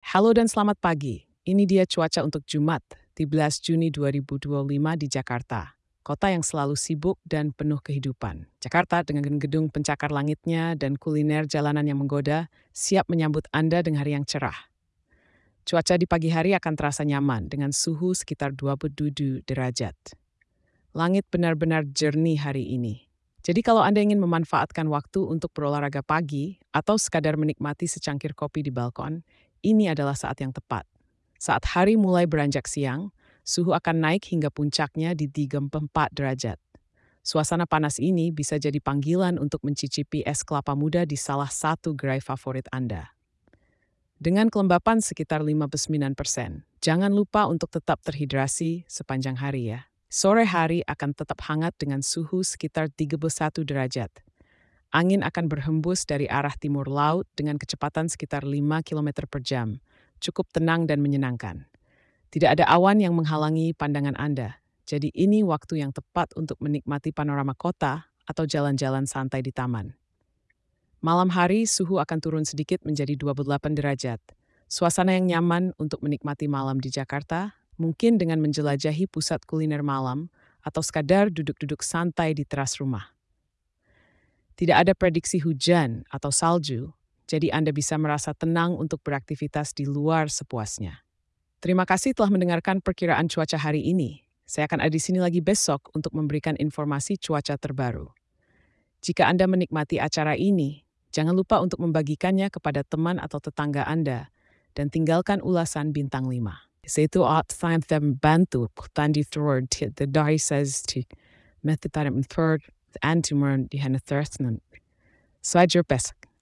Halo dan selamat pagi. Ini dia cuaca untuk Jumat, 13 Juni 2025 di Jakarta. Kota yang selalu sibuk dan penuh kehidupan. Jakarta dengan gedung pencakar langitnya dan kuliner jalanan yang menggoda, siap menyambut Anda dengan hari yang cerah. Cuaca di pagi hari akan terasa nyaman dengan suhu sekitar 27 derajat. Langit benar-benar jernih hari ini. Jadi kalau Anda ingin memanfaatkan waktu untuk berolahraga pagi atau sekadar menikmati secangkir kopi di balkon, ini adalah saat yang tepat. Saat hari mulai beranjak siang, suhu akan naik hingga puncaknya di 34 derajat. Suasana panas ini bisa jadi panggilan untuk mencicipi es kelapa muda di salah satu gerai favorit Anda. Dengan kelembapan sekitar 59%, jangan lupa untuk tetap terhidrasi sepanjang hari ya. Sore hari akan tetap hangat dengan suhu sekitar 31 derajat. Angin akan berhembus dari arah timur laut dengan kecepatan sekitar 5 km per jam. Cukup tenang dan menyenangkan. Tidak ada awan yang menghalangi pandangan Anda. Jadi ini waktu yang tepat untuk menikmati panorama kota atau jalan-jalan santai di taman. Malam hari suhu akan turun sedikit menjadi 28 derajat. Suasana yang nyaman untuk menikmati malam di Jakarta, mungkin dengan menjelajahi pusat kuliner malam atau sekadar duduk-duduk santai di teras rumah. Tidak ada prediksi hujan atau salju, jadi Anda bisa merasa tenang untuk beraktivitas di luar sepuasnya. Terima kasih telah mendengarkan perkiraan cuaca hari ini. Saya akan ada di sini lagi besok untuk memberikan informasi cuaca terbaru. Jika Anda menikmati acara ini, jangan lupa untuk membagikannya kepada teman atau tetangga Anda dan tinggalkan ulasan bintang 5. Itu time membantu tadi forward the die says to method that third and to learn the Thurston. So your best.